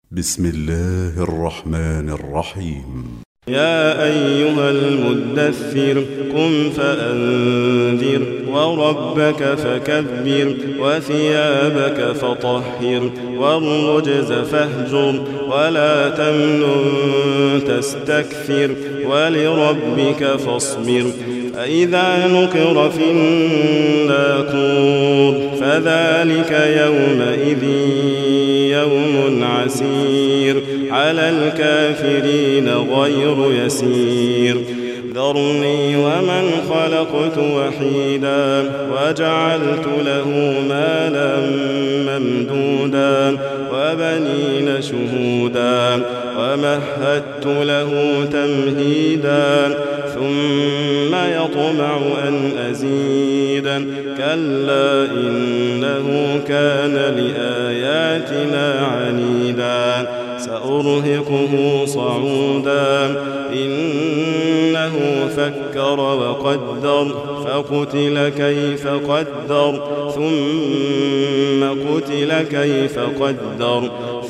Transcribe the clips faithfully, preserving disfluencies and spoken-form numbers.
بسم الله الرحمن الرحيم. يا أيها المدثر قم فأنذر وربك فكبر وثيابك فطهر والرجز فاهجر ولا تمنن تستكثر ولربك فاصبر. فإذا نقر في الناقور فذلك يومئذ يوم عسير على الكافرين غير يسير. ذرني ومن خلقت وحيدا وجعلت له مالا ممدودا وبنين شهودا ومهدت له تمهيدا ثم يطمع أن أزيد كلا إنه كان لآياتنا عنيدا سأرهقه صعودا إنه فكر وقدر فقتل كيف قدر ثم قتل كيف قدر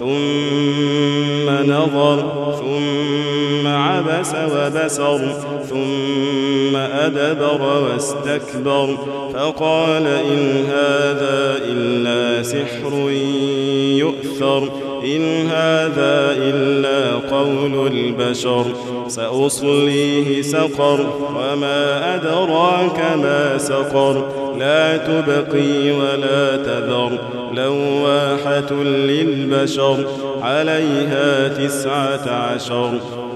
ثم نظر ثم عبس وبسر ثم أدبر واستكبر فقال إن هذا إلا سحر يؤثر إن هذا إلا قول البشر سأصليه سقر وما أدراك ما سقر لا تبقي ولا تذر لواحة للبشر عليها تسعة عشر.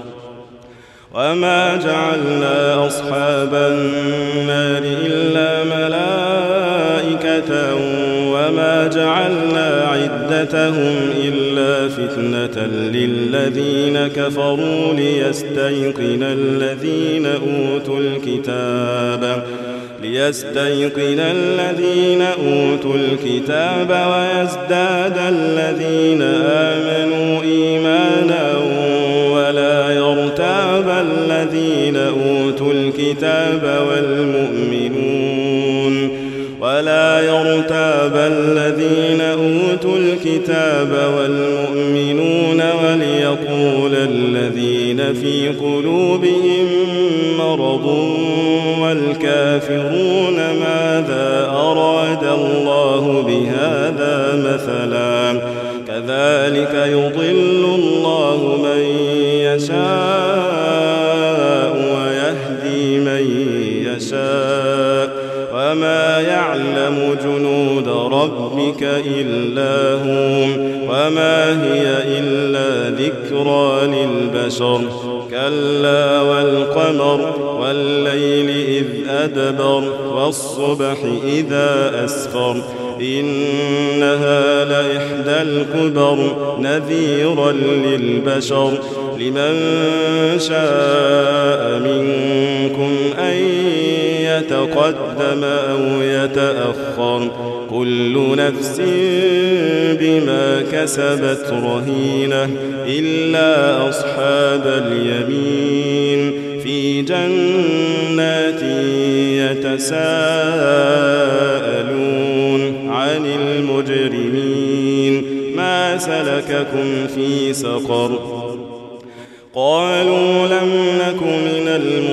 وما جعلنا أصحاب النار إلا ملائكة وما جعلنا عدتهم إلا فتنة للذين كفروا ليستيقن الذين أوتوا الكتاب ليستيقن الذين أوتوا الكتاب ويزداد الذين آمنوا إيمانا ولا يرتاب الذين أوتوا الكتاب والمؤمنون ولا يرتاب الذين أوتوا الكتاب والمؤمنون وليقول الذين في قلوبهم مرض والكافرون ماذا أراد الله بهذا مثلا كذلك يضل الله من يشاء ويهدي من يشاء وما يعلم جنود ربك إلا هو وما هي إلا ذكرى للبشر. كلا والقمر والليل إذ أدبر والصبح إذا أسفر إنها لإحدى الكبر نذيرا للبشر لمن شاء منكم أن يتقدم أو يتأخر كل نفس بما كسبت رهينة إلا أصحاب اليمين في جنات يتساءلون عن المجرمين ما سلككم في سقر قالوا لم نك من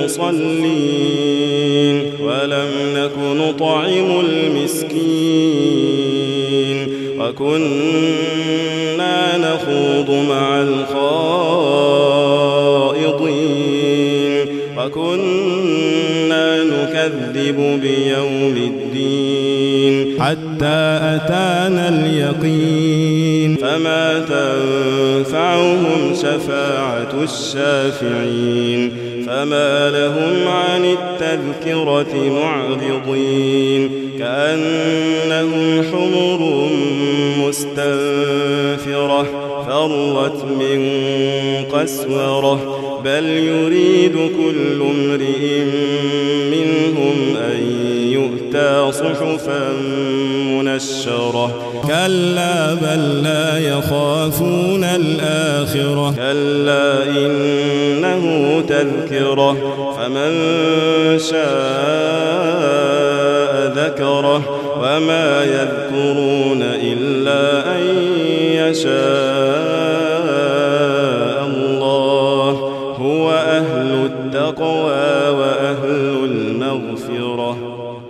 المصلين ولم نك نطعم المسكين وكنا نخوض مع الخائضين وكنا نكذب بيوم الدين حتى أتانا اليقين فما تنفعهم شفاعة الشافعين فما لهم عن التذكرة معرضين كأنهم حمر مستنفرة فرت من قسورة بل يريد كل امرئ منهم أن يؤتى صحفا منشرة كلا بل لا يخافون الآخرة كلا إنه تذكرة فمن شاء ذكره وما يذكرون إلا أن يشاء التقوى وأهل المغفرة